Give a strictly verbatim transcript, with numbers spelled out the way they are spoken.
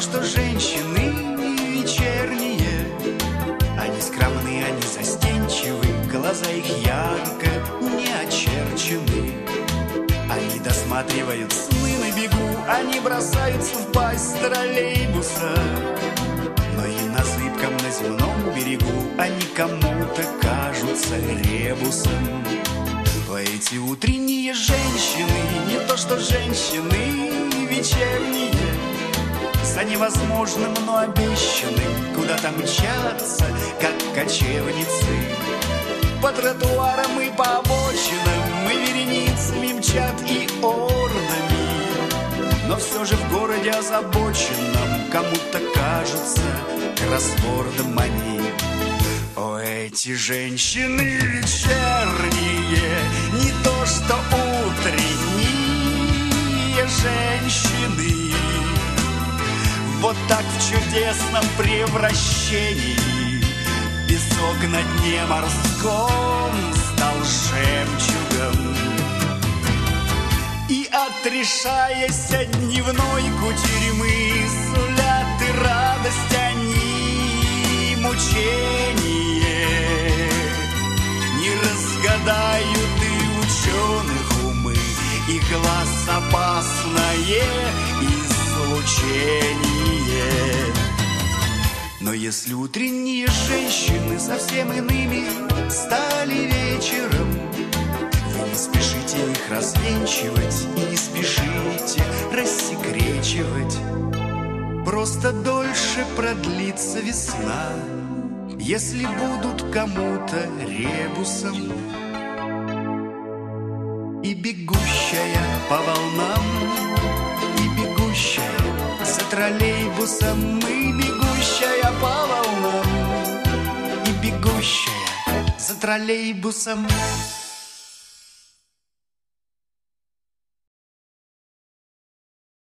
что женщины вечерние. Они скромны, они застенчивы, глаза их ярко не очерчены. Они досматривают сны на бегу, они бросаются в пасть троллейбуса. Но и на зыбком, на земном берегу они кому-то кажутся ребусом. Эти утренние женщины, не то что женщины вечерние, за невозможным, но обещанным куда-то мчатся, как кочевницы. По тротуарам и по обочинам мы вереницами мчат и ордами. Но все же в городе озабоченном кому-то кажется кроссвордом они. О, эти женщины вечерние, не то что утренние женщины. Вот так в чудесном превращении песок на дне морском стал жемчугом. И отрешаясь от дневной кутерьмы, сулят и радость они мучение. Не разгадают и ученых умы, и глаз опасное излучение. Но если утренние женщины совсем иными стали вечером, вы не спешите их развенчивать и не спешите рассекречивать. Просто дольше продлится весна, если будут кому-то ребусом. И бегущая по волнам, и бегущая за троллейбусом, и бегущая по волнам, и бегущая за троллейбусом.